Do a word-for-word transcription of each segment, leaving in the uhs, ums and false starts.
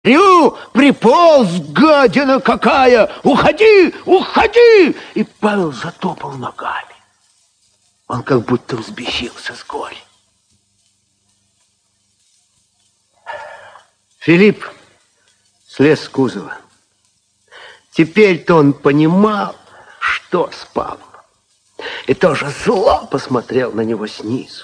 Рю, приполз, гадина какая! Уходи, уходи! И Павел затопал ногами. Он как будто взбесился с горя. Филипп слез с кузова. Теперь-то он понимал, что с Павлом. И тоже зло посмотрел на него снизу.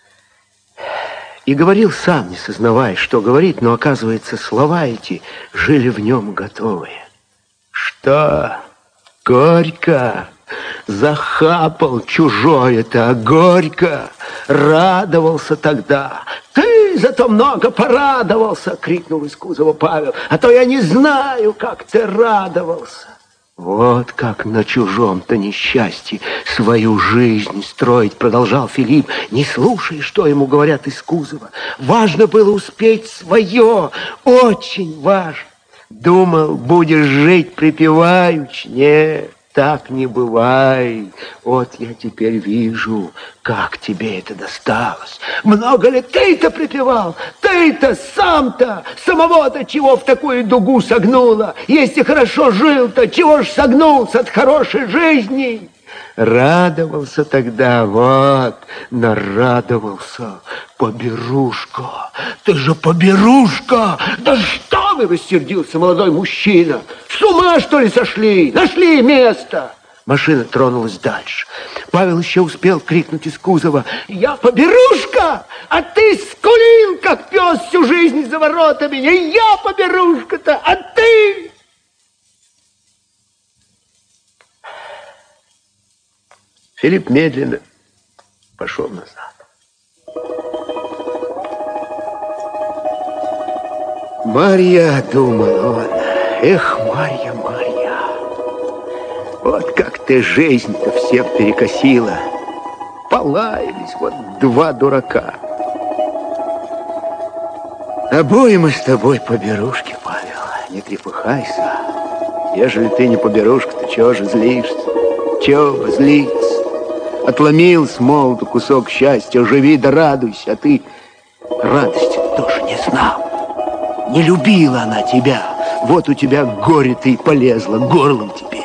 И говорил сам, не сознавая, что говорит, но, оказывается, слова эти жили в нем готовые. Что? Горько? Захапал чужое-то, а горько. Радовался тогда. Ты зато много порадовался, крикнул из кузова Павел. А то я не знаю, как ты радовался. Вот как на чужом-то несчастье свою жизнь строить, продолжал Филипп, не слушая, что ему говорят из кузова. Важно было успеть свое, очень важно. Думал, будешь жить припеваючи. Нет, так не бывает. Вот я теперь вижу, как тебе это досталось. Много ли ты-то припевал? Ты-то сам-то, самого-то чего в такую дугу согнуло? Если хорошо жил-то, чего ж согнулся от хорошей жизни? Радовался тогда, вот, нарадовался. Поберушка, ты же поберушка! Да что вы, рассердился молодой мужчина. С ума, что ли, сошли? Нашли место. Машина тронулась дальше. Павел еще успел крикнуть из кузова: я поберушка, а ты скулил, как пес, всю жизнь за воротами. Не я поберушка-то, а ты... Филипп медленно пошел назад. Марья, думал он, эх, Марья, Марья, вот как ты жизнь-то всех перекосила. Полаялись вот два дурака. Обоим мы с тобой поберушки, Павел, не трепыхайся. Ежели ты не поберушка, то чего же злишься? Чего бы злиться? Отломил с молоду кусок счастья, живи да радуйся, а ты радости тоже не знал. Не любила она тебя, вот у тебя горе ты и полезла горлом теперь.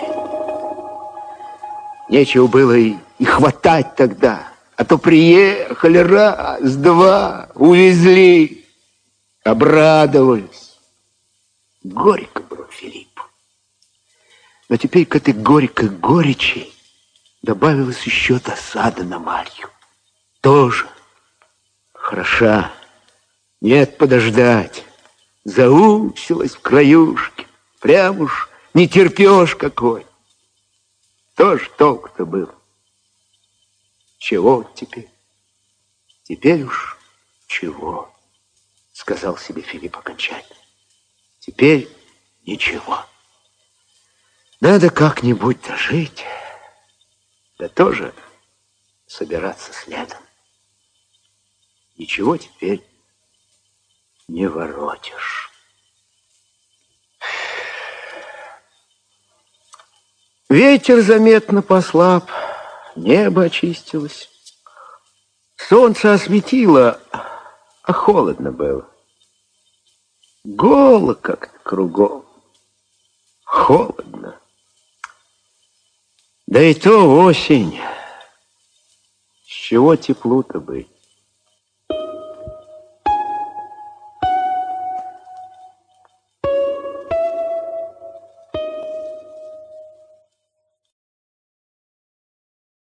Нечего было и, и хватать тогда, а то приехали раз, два, увезли, обрадовались. Горько было Филиппу. Но теперь к этой горькой горечи добавилась еще досада на Марью. Тоже хороша. Нет, подождать. Заучилась в краюшке. Прям уж не терпешь какой. Тоже толк-то был. Чего теперь? Теперь уж чего? Сказал себе Филипп окончательно. Теперь ничего. Надо как-нибудь дожить. Да тоже собираться следом. Ничего теперь не воротишь. Ветер заметно послаб, небо очистилось. Солнце осветило, а холодно было. Голо как-то кругом. Холодно. Да и то осень. С чего теплу-то быть?